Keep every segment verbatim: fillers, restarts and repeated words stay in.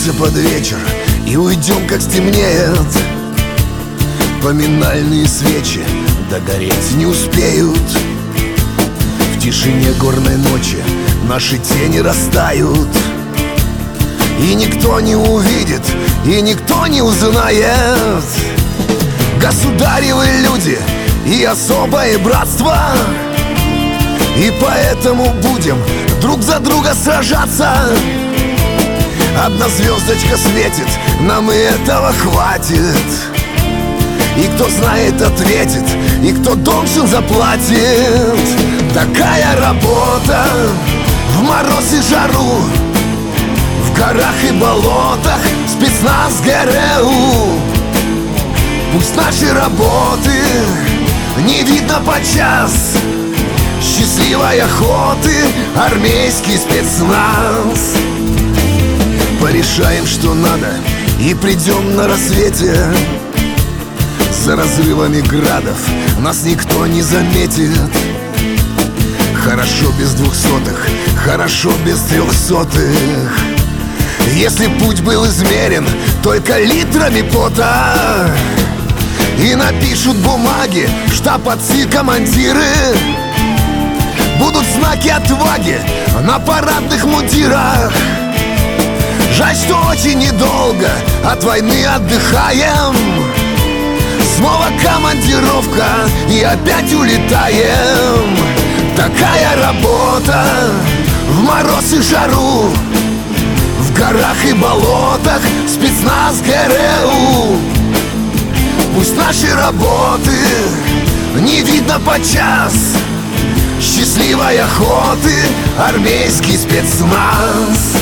Спустимся под вечер и уйдем, как стемнеет. Поминальные свечи догореть не успеют. В тишине горной ночи наши тени растают. И никто не увидит, и никто не узнает. Государевы люди и особое братство, и поэтому будем друг за друга сражаться. Одна звездочка светит, нам и этого хватит. И кто знает, ответит, и кто должен, заплатит. Такая работа в мороз и жару, в горах и болотах, спецназ ГРУ. Пусть наши работы не видно подчас, счастливой охоты армейский спецназ. Порешаем, что надо, и придем на рассвете. За разрывами градов нас никто не заметит. Хорошо без двухсотых, хорошо без трехсотых. Если путь был измерен только литрами пота, и напишут бумаги штаб, отцы, командиры, будут знаки отваги на парадных мундирах. Жаль, что очень недолго от войны отдыхаем. Снова командировка и опять улетаем. Такая работа в мороз и жару, в горах и болотах, спецназ ГРУ. Пусть наши работы не видно подчас, счастливой охоты армейский спецназ.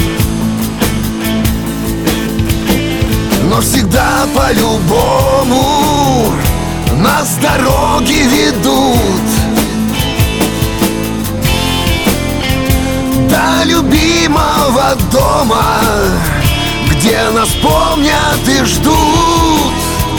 Но всегда по-любому нас дороги ведут до любимого дома, где нас помнят и ждут.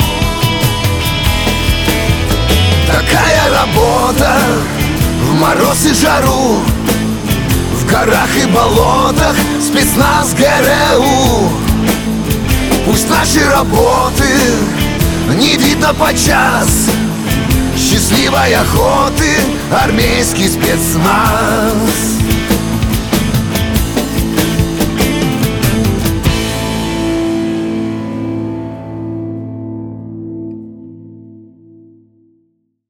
Такая работа в мороз и жару, в горах и болотах, спецназ ГРУ. Пусть наши работы не видно подчас, счастливой охоты армейский спецназ.